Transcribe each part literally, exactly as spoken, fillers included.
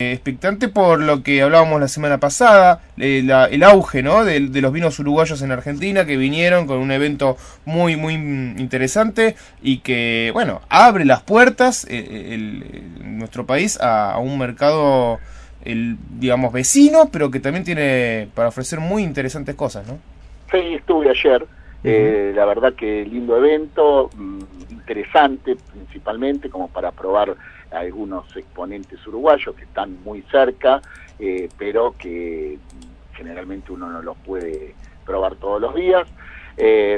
Expectante por lo que hablábamos la semana pasada, eh, la, el auge, ¿no?, de, de los vinos uruguayos en Argentina, que vinieron con un evento muy muy interesante y que, bueno, abre las puertas eh, el, el, nuestro país a, a un mercado, el, digamos, vecino, pero que también tiene para ofrecer muy interesantes cosas, ¿no? Sí, estuve ayer. Eh, la verdad que lindo evento, interesante principalmente como para probar a algunos exponentes uruguayos que están muy cerca, eh, pero que generalmente uno no los puede probar todos los días. Eh,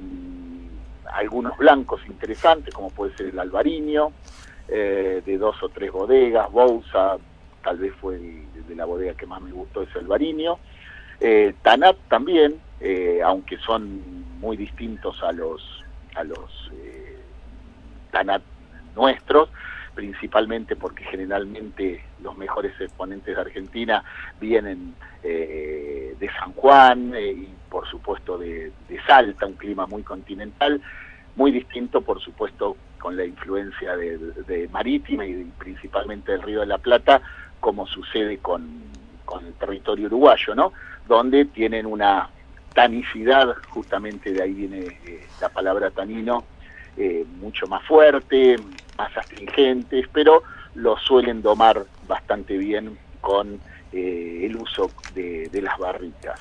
algunos blancos interesantes como puede ser el Albariño, eh, de dos o tres bodegas, Bouza, tal vez fue el, de la bodega que más me gustó es el Albariño. Eh, Tanat también, eh, aunque son muy distintos a los a los eh, Tanat nuestros, principalmente porque generalmente los mejores exponentes de Argentina vienen eh, de San Juan eh, y por supuesto de, de Salta, un clima muy continental, muy distinto por supuesto con la influencia de, de marítima y principalmente del Río de la Plata, como sucede con, con el territorio uruguayo, ¿no?, donde tienen una tanicidad, justamente de ahí viene eh, la palabra tanino, eh, mucho más fuerte, más astringentes, pero lo suelen domar bastante bien con eh, el uso de, de las barricas.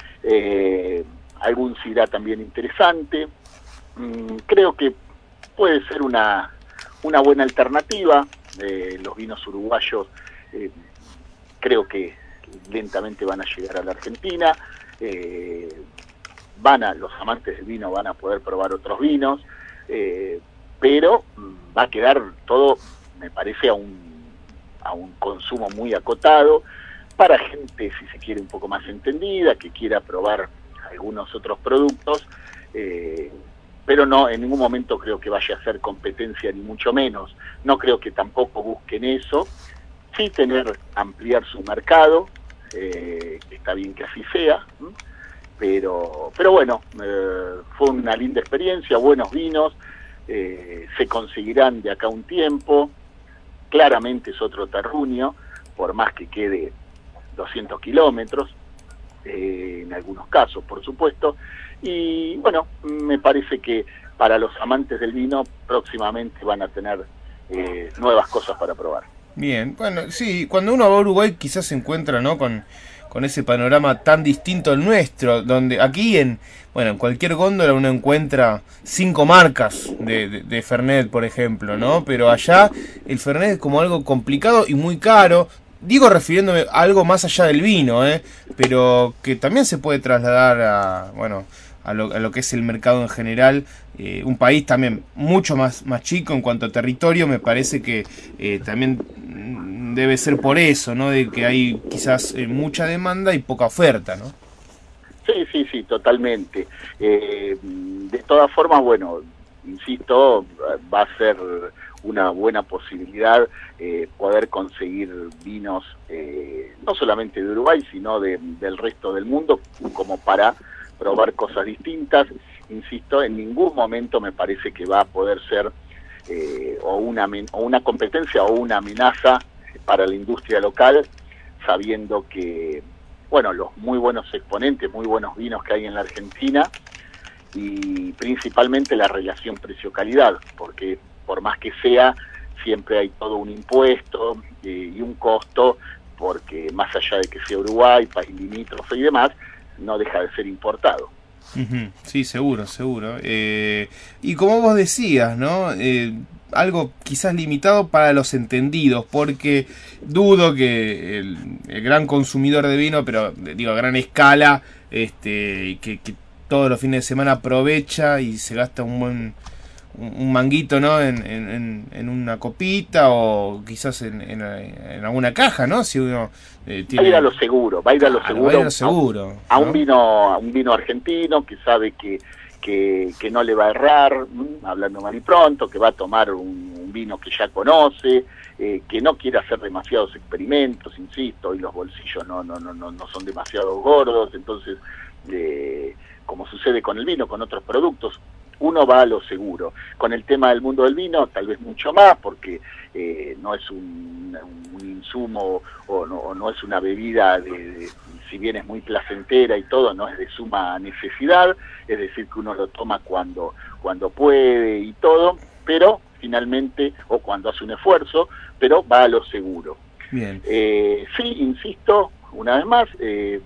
Eh, algún sidra también interesante, mm, creo que puede ser una, una buena alternativa. Eh, los vinos uruguayos eh, creo que lentamente van a llegar a la Argentina. Eh, van a, los amantes del vino van a poder probar otros vinos, eh, pero va a quedar todo, me parece, a un, a un consumo muy acotado, para gente, si se quiere, un poco más entendida, que quiera probar algunos otros productos, eh, pero no, en ningún momento creo que vaya a ser competencia, ni mucho menos. No creo que tampoco busquen eso, sí tener, ampliar su mercado, eh, está bien que así sea, ¿m? pero pero bueno, eh, fue una linda experiencia, buenos vinos, eh, se conseguirán de acá un tiempo, claramente es otro terruño, por más que quede doscientos kilómetros, eh, en algunos casos, por supuesto, y bueno, me parece que para los amantes del vino próximamente van a tener eh, nuevas cosas para probar. Bien, bueno, sí, cuando uno va a Uruguay quizás se encuentra, ¿no?, con, con ese panorama tan distinto al nuestro, donde aquí en, bueno, en cualquier góndola uno encuentra cinco marcas de, de, de Fernet, por ejemplo, ¿no? Pero allá el Fernet es como algo complicado y muy caro, digo refiriéndome a algo más allá del vino, ¿eh?, pero que también se puede trasladar a, bueno, a lo, a lo que es el mercado en general. Eh, un país también mucho más, más chico en cuanto a territorio, me parece que eh, también debe ser por eso, ¿no?, de que hay quizás eh, mucha demanda y poca oferta, ¿no? Sí, sí, sí, totalmente. Eh, de todas formas, bueno, insisto, va a ser una buena posibilidad eh, poder conseguir vinos eh, no solamente de Uruguay, sino de, del resto del mundo, como para probar cosas distintas. Insisto, en ningún momento me parece que va a poder ser eh, o, una, o una competencia o una amenaza para la industria local, sabiendo que, bueno, los muy buenos exponentes, muy buenos vinos que hay en la Argentina, y principalmente la relación precio-calidad, porque por más que sea, siempre hay todo un impuesto eh, y un costo, porque más allá de que sea Uruguay, país limítrofe y demás, no deja de ser importado. Uh-huh. Sí, seguro, seguro. Eh, y como vos decías, ¿no?, Eh, algo quizás limitado para los entendidos, porque dudo que el, el gran consumidor de vino, pero digo a gran escala, este, que, que todos los fines de semana aprovecha y se gasta un buen un manguito, ¿no?, en, en, en una copita o quizás en, en, en alguna caja, ¿no? Si uno eh, tiene... Va a ir a lo seguro, va a ir a lo claro, seguro, va a ir a lo seguro, a, a ¿no?, un vino, a un vino argentino que sabe que, que, que no le va a errar, ¿m? Hablando mal y pronto, que va a tomar un, un vino que ya conoce, eh, que no quiere hacer demasiados experimentos, insisto, y los bolsillos no, no, no, no, no son demasiado gordos, entonces, eh, como sucede con el vino, con otros productos, uno va a lo seguro. Con el tema del mundo del vino, tal vez mucho más, porque eh, no es un, un insumo o no, o no es una bebida, de, de, si bien es muy placentera y todo, no es de suma necesidad, es decir, que uno lo toma cuando, cuando puede y todo, pero finalmente, o cuando hace un esfuerzo, pero va a lo seguro. Bien. Eh, sí, insisto, una vez más, eh,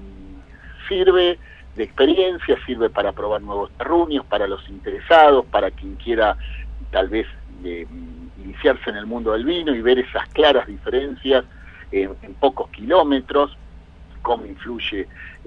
sirve de experiencia, sirve para probar nuevos terruños, para los interesados, para quien quiera tal vez eh, iniciarse en el mundo del vino y ver esas claras diferencias eh, en pocos kilómetros, cómo influye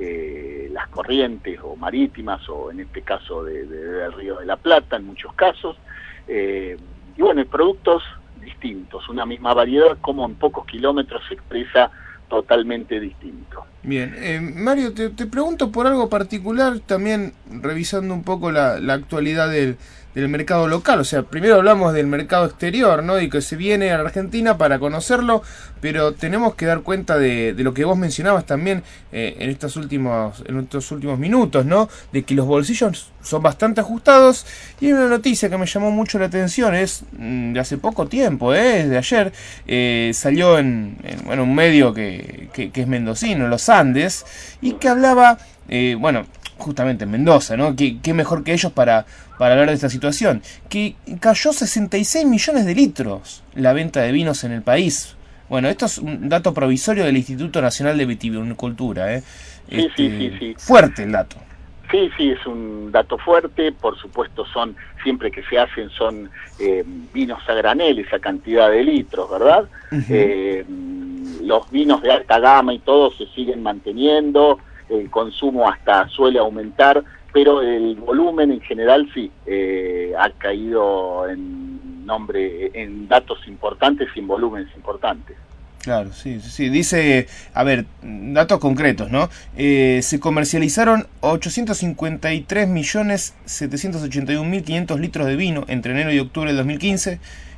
eh, las corrientes o marítimas, o en este caso de, de, del Río de la Plata, en muchos casos, eh, y bueno, productos distintos, una misma variedad, como en pocos kilómetros se expresa totalmente distinto. Bien, eh, Mario, te, te pregunto por algo particular, también revisando un poco la, la actualidad del, del mercado local. O sea, primero hablamos del mercado exterior, ¿no? Y que se viene a la Argentina para conocerlo, pero tenemos que dar cuenta de, de lo que vos mencionabas también eh, en estos últimos en estos últimos minutos, ¿no? De que los bolsillos son bastante ajustados. Y hay una noticia que me llamó mucho la atención, es de hace poco tiempo, ¿eh? De ayer, eh, salió en, en bueno, un medio que, que, que es mendocino, Los Andes, y que hablaba, eh, bueno, justamente en Mendoza, ¿no? ¿Qué, qué mejor que ellos para, para hablar de esta situación? Que cayó sesenta y seis millones de litros la venta de vinos en el país. Bueno, esto es un dato provisorio del Instituto Nacional de Vitivinicultura, ¿eh? Sí, este, sí, sí, sí. Fuerte el dato. Sí, sí, es un dato fuerte, por supuesto son, siempre que se hacen son eh, vinos a granel, esa cantidad de litros, ¿verdad? Uh-huh. eh, los vinos de alta gama y todo se siguen manteniendo, el consumo hasta suele aumentar, pero el volumen en general sí, eh, ha caído en nombre, en datos importantes y en volúmenes importantes. Claro, sí, sí, dice, a ver, datos concretos, ¿no? Eh, se comercializaron ochocientos cincuenta y tres millones setecientos ochenta y un mil quinientos litros de vino entre enero y octubre del dos mil quince,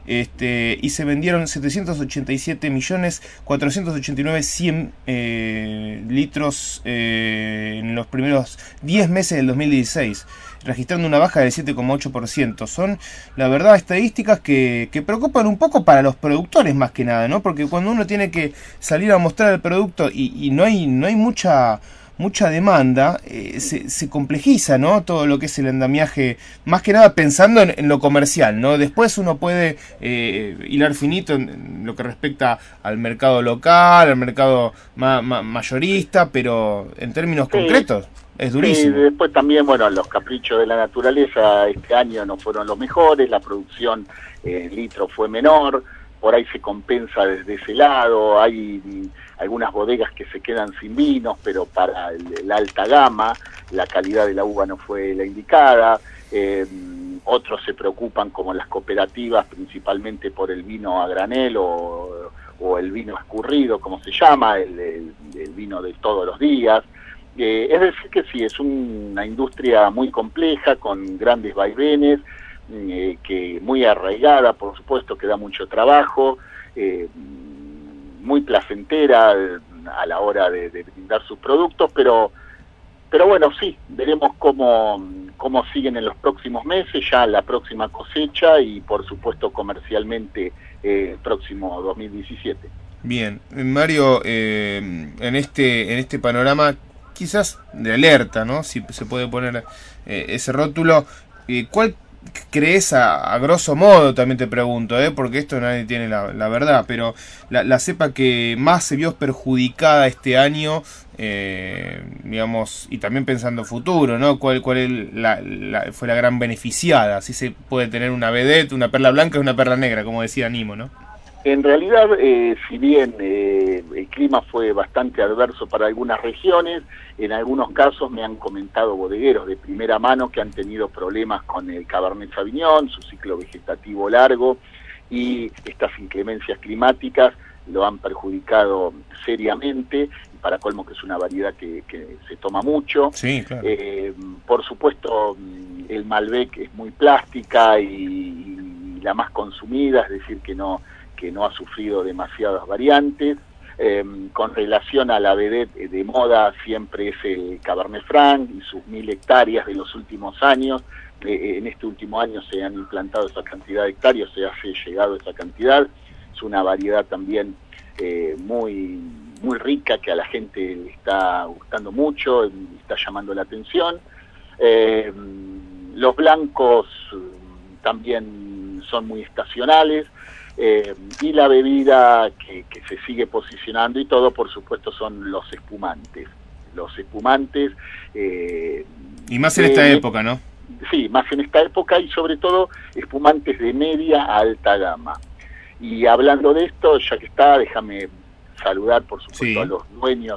este, y se vendieron setecientos ochenta y siete millones cuatrocientos ochenta y nueve mil cien eh, litros eh, en los primeros diez meses del dos mil dieciséis, registrando una baja del siete coma ocho por ciento. Son, la verdad, estadísticas que, que preocupan un poco para los productores más que nada, ¿no? Porque cuando uno tiene que salir a mostrar el producto y, y no hay no hay mucha mucha demanda, eh, se, se complejiza, ¿no? Todo lo que es el andamiaje, más que nada pensando en, en lo comercial, ¿no? Después uno puede eh, hilar finito en, en lo que respecta al mercado local, al mercado ma, ma, mayorista, pero en términos sí. concretos es durísimo. Sí, después también, bueno, los caprichos de la naturaleza este año no fueron los mejores, la producción en eh, litro fue menor, por ahí se compensa desde ese lado, hay algunas bodegas que se quedan sin vinos, pero para el, la alta gama la calidad de la uva no fue la indicada, eh, otros se preocupan como las cooperativas principalmente por el vino a granel o, o el vino escurrido, como se llama, el, el, el vino de todos los días. Eh, es decir que sí, es una industria muy compleja, con grandes vaivenes, eh, que muy arraigada, por supuesto, que da mucho trabajo, eh, muy placentera a la hora de, de brindar sus productos, pero pero bueno, sí, veremos cómo, cómo siguen en los próximos meses, ya la próxima cosecha y por supuesto comercialmente eh, el próximo dos mil diecisiete. Bien, Mario, eh, en este en este panorama quizás de alerta, ¿no? Si se puede poner eh, ese rótulo, eh, ¿cuál crees a, a grosso modo, también te pregunto, ¿eh? Porque esto nadie tiene la, la verdad, pero la, la cepa que más se vio perjudicada este año, eh, digamos, y también pensando futuro, ¿no? ¿Cuál, cuál es la, la, fue la gran beneficiada? Así se puede tener una vedette, una perla blanca y una perla negra, como decía Nimo, ¿no? En realidad, eh, si bien eh, el clima fue bastante adverso para algunas regiones, en algunos casos me han comentado bodegueros de primera mano que han tenido problemas con el Cabernet Sauvignon, su ciclo vegetativo largo, y estas inclemencias climáticas lo han perjudicado seriamente, y para colmo que es una variedad que, que se toma mucho. Sí, claro. Eh, por supuesto, el Malbec es muy plástica y, y la más consumida, es decir, que no... que no ha sufrido demasiadas variantes. Eh, con relación a la vedette de moda, siempre es el Cabernet Franc y sus mil hectáreas de los últimos años, eh, en este último año se han implantado esa cantidad de hectáreas, se ha llegado a esa cantidad. Es una variedad también eh, muy, muy rica, que a la gente le está gustando mucho, está llamando la atención. Eh, los blancos también son muy estacionales, eh, y la bebida que, que se sigue posicionando y todo, por supuesto, son los espumantes. Los espumantes... Eh, y más en esta época, ¿no? Sí, más en esta época, y sobre todo espumantes de media a alta gama. Y hablando de esto, ya que está, déjame saludar, por supuesto, sí, a los dueños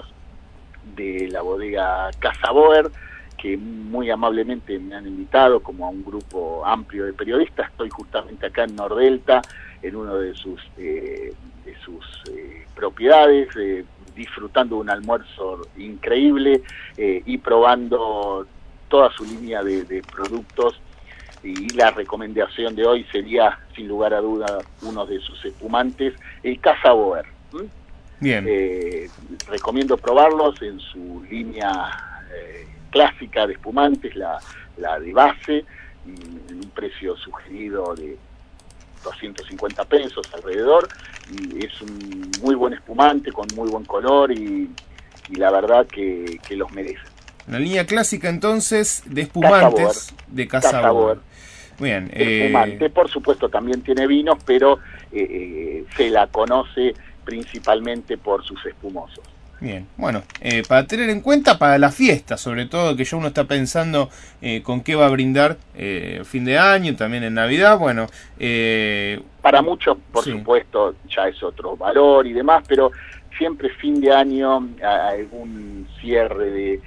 de la bodega Casa Boer, que muy amablemente me han invitado, como a un grupo amplio de periodistas. Estoy justamente acá en Nordelta, en uno de sus, eh, de sus eh, propiedades, eh, disfrutando de un almuerzo increíble eh, y probando toda su línea de, de productos. Y la recomendación de hoy sería, sin lugar a duda, uno de sus espumantes, el Casa Boer. ¿Mm? Bien. Eh, recomiendo probarlos en su línea eh, clásica de espumantes, la, la de base, en un precio sugerido de doscientos cincuenta pesos alrededor, y es un muy buen espumante con muy buen color, y, y la verdad que, que los merece. La línea clásica entonces de espumantes Casa de Casa, Casa Boer. Bien. Espumante, eh... por supuesto, también tiene vinos, pero eh, eh, se la conoce principalmente por sus espumosos. Bien, bueno, eh, para tener en cuenta para la fiesta, sobre todo, que ya uno está pensando eh, con qué va a brindar eh, fin de año, también en Navidad, bueno... Eh, para muchos, por sí. supuesto, ya es otro valor y demás, pero siempre fin de año, algún cierre de,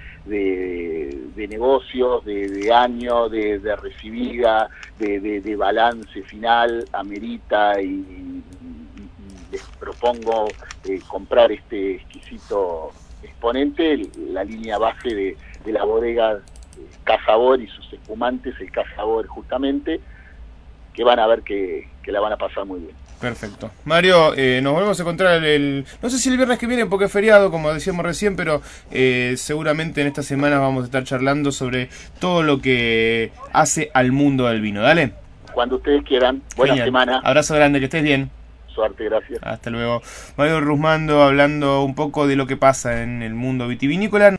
de, de negocios, de, de año, de, de recibida, de, de, de balance final, amerita, y les propongo eh, comprar este exquisito exponente, la línea base de, de la bodega eh, Casa Boer y sus espumantes, el Casa Boer justamente, que van a ver que, que la van a pasar muy bien. Perfecto. Mario, eh, nos volvemos a encontrar el, el... No sé si el viernes que viene porque es feriado, como decíamos recién, pero eh, seguramente en esta semana vamos a estar charlando sobre todo lo que hace al mundo del vino. Dale. Cuando ustedes quieran. Buena Genial. semana. Abrazo grande, que estés bien. Suerte, gracias. Hasta luego. Mario Rusmando hablando un poco de lo que pasa en el mundo vitivinícola.